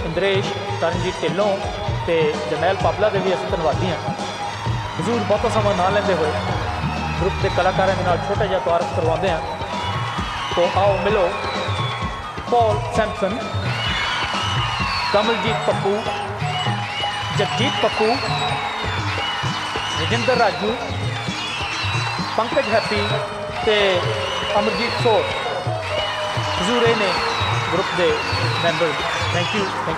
ਇੰਦਰੇਸ਼, ਤਰਨਜੀਤ ਢਿੱਲੋਂ ਤੇ ਜਰਨੈਲ ਪਾਬਲਾ ਦੇ ਵੀ ਅਸੀਂ ਧੰਨਵਾਦੀ ਹਾਂ। ਹਜ਼ੂਰ ਬਹੁਤਾ ਸਮਾਂ ਨਾ ਲੈਂਦੇ ਹੋਏ ਗਰੁੱਪ ਦੇ ਕਲਾਕਾਰਾਂ ਦੇ ਨਾਲ ਛੋਟਾ ਜਿਹਾ ਤਾਰਫ ਕਰਵਾਉਂਦੇ ਹਾਂ। तो आओ मिलो Paul Samson, Kamaljit Pappu, Jagjit Pappu, Rajinder Raju, Pankaj Happy ते अमरजीत सोर। हजूर ने ग्रुप के मैंबर। Thank you.